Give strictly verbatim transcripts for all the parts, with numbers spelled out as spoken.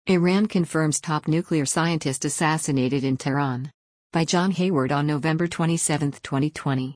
Iran confirms top nuclear scientist assassinated in Tehran. By John Hayward on November twenty-seventh, twenty twenty.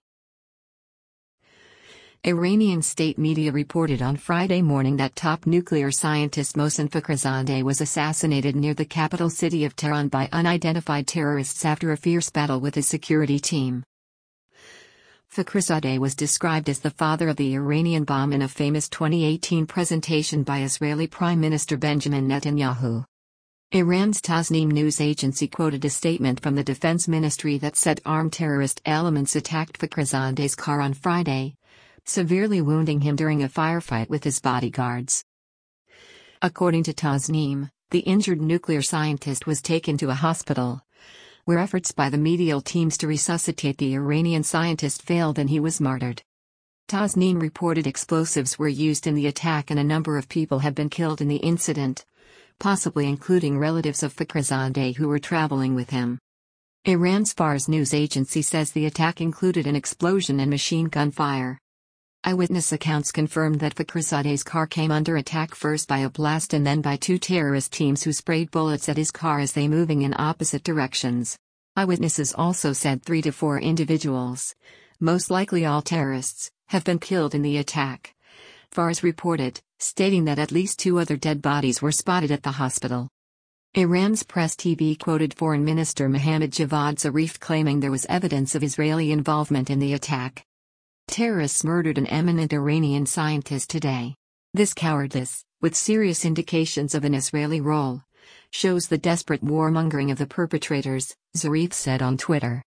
Iranian state media reported on Friday morning that top nuclear scientist Mohsen Fakhrizadeh was assassinated near the capital city of Tehran by unidentified terrorists after a fierce battle with his security team. Fakhrizadeh was described as the father of the Iranian bomb in a famous twenty eighteen presentation by Israeli Prime Minister Benjamin Netanyahu. Iran's Tasnim news agency quoted a statement from the defense ministry that said armed terrorist elements attacked Fakhrizadeh's car on Friday, severely wounding him during a firefight with his bodyguards. According to Tasnim, the injured nuclear scientist was taken to a hospital, where efforts by the medical teams to resuscitate the Iranian scientist failed and he was martyred. Tasnim reported explosives were used in the attack and a number of people have been killed in the incident, possibly including relatives of Fakhrizadeh who were traveling with him. Iran's Fars news agency says the attack included an explosion and machine gun fire. Eyewitness accounts confirmed that Fakhrizadeh's car came under attack first by a blast and then by two terrorist teams who sprayed bullets at his car as they moving in opposite directions. Eyewitnesses also said three to four individuals, most likely all terrorists, have been killed in the attack. Fars reported, stating that at least two other dead bodies were spotted at the hospital. Iran's press T V quoted Foreign Minister Mohammad Javad Zarif claiming there was evidence of Israeli involvement in the attack. Terrorists murdered an eminent Iranian scientist today. This cowardice, with serious indications of an Israeli role, shows the desperate warmongering of the perpetrators, Zarif said on Twitter.